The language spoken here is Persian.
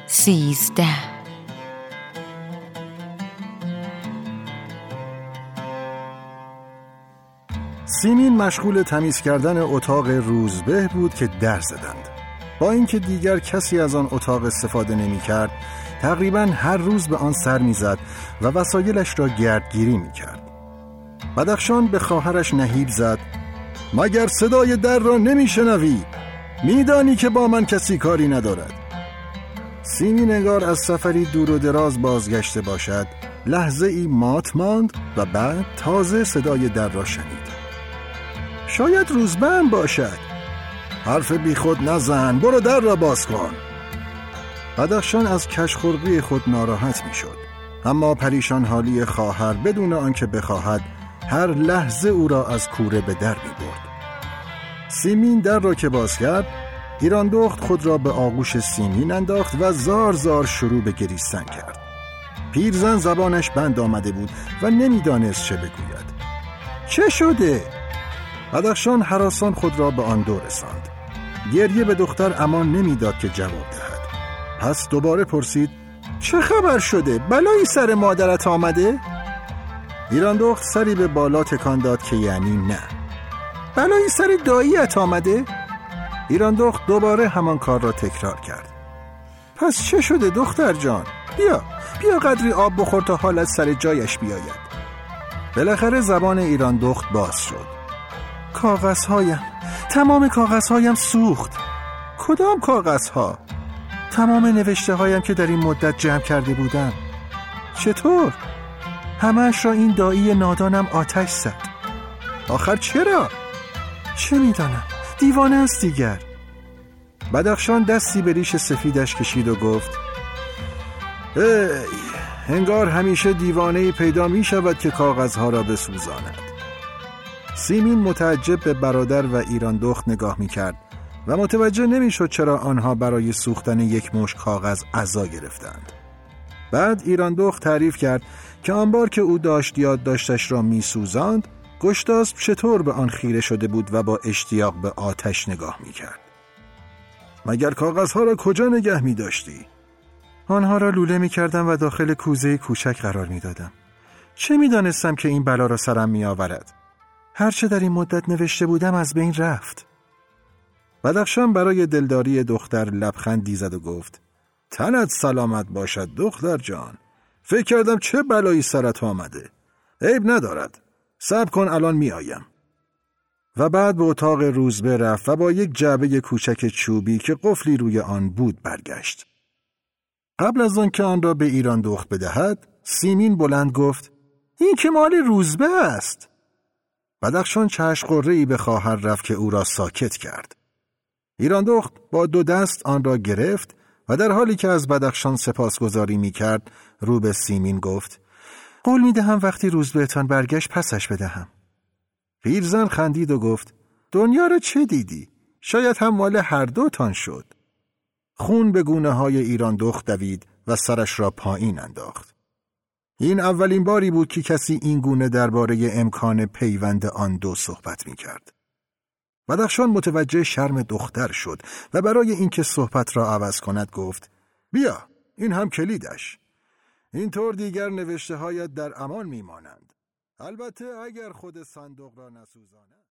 13. سیمین مشغول تمیز کردن اتاق روزبه بود که در زدند. با اینکه دیگر کسی از آن اتاق استفاده نمی کرد، تقریباً هر روز به آن سر می زد و وسایلش را گردگیری می کرد. بدخشان به خواهرش نهیب زد: مگر صدای در را نمی شنوی؟ می دانی که با من کسی کاری ندارد. سیمین انگار از سفری دور و دراز بازگشته باشد، لحظه ای مات ماند و بعد تازه صدای در را شنید. شاید روزبه هم باشد. حرف بی خود نزن، برو در را باز کن. بدخشان از کشخلقی خود ناراحت می شد، اما پریشان حالی خواهر بدون آنکه بخواهد هر لحظه او را از کوره به در می برد. سیمین در را که باز کرد، ایران دخت خود را به آغوش سیمین انداخت و زار زار شروع به گریستن کرد. پیرزن زبانش بند آمده بود و نمیدانست چه بگوید. چه شده؟ بدخشان هراسان خود را به آن دو رساند. گریه به دختر امان نمیداد که جواب دهد. پس دوباره پرسید: چه خبر شده؟ بلایی سر مادرت آمده؟ ایران دخت سری به بالا تکان داد که یعنی نه. بلایی سر داییت آمده؟ ایران دخت دوباره همان کار را تکرار کرد. پس چه شده دختر جان؟ بیا قدری آب بخور تا حالت سر جایش بیاید. بالاخره زبان ایران دخت باز شد. کاغذهایم، تمام کاغذهایم سوخت. کدام کاغذها؟ تمام نوشته هایم که در این مدت جمع کرده بودم. چطور؟ همه‌اش را این دایی نادانم آتش زد. آخر چرا؟ چه میدانم، دیوانه است دیگر. بدخشان دستی به ریش سفیدش کشید و گفت: انگار همیشه دیوانه‌ای پیدا می شود که کاغذها را بسوزاند. سیمین متعجب به برادر و ایران دخت نگاه می کرد و متوجه نمی شد چرا آنها برای سوختن یک مشت کاغذ عزا گرفتند. بعد ایران دخت تعریف کرد که آن بار که او داشت یادداشتش را می سوزاند، گشتاسپ چطور به آن خیره شده بود و با اشتیاق به آتش نگاه می کرد. مگر کاغذها را کجا نگه می داشتی؟ آنها را لوله می کردم و داخل کوزه کوچک قرار می دادم. چه می دانستم که این بلا را سرم می آورد؟ هرچه در این مدت نوشته بودم از بین رفت. بدخشان برای دلداری دختر لبخندی زد و گفت: تنت سلامت باشد دختر جان. فکر کردم چه بلایی سرت آمده. عیب ندارد، صبر کن الان می آیم. و بعد به اتاق روزبه رفت و با یک جعبه کوچک چوبی که قفلی روی آن بود برگشت. قبل از آن که آن را به ایران دخت بدهد، سیمین بلند گفت: این که مال روزبه است. بدخشان چشم قره‌ای به خواهر رفت که او را ساکت کرد. ایران دخت با دو دست آن را گرفت و در حالی که از بدخشان سپاسگزاری می کرد رو به سیمین گفت: قول می دهم وقتی روزبهتان برگشت پسش بدهم. پیرزن خندید و گفت: دنیا را چه دیدی؟ شاید هم مال هر دو تان شد. خون به گونه های ایران دخت دوید و سرش را پایین انداخت. این اولین باری بود که کسی این گونه درباره امکان پیوند آن دو صحبت می کرد. بدخشان متوجه شرم دختر شد و برای اینکه صحبت را عوض کند گفت: بیا، این هم کلیدش. اینطور دیگر نوشته هایت در امان می مانند. البته اگر خود صندوق را نسوزاند.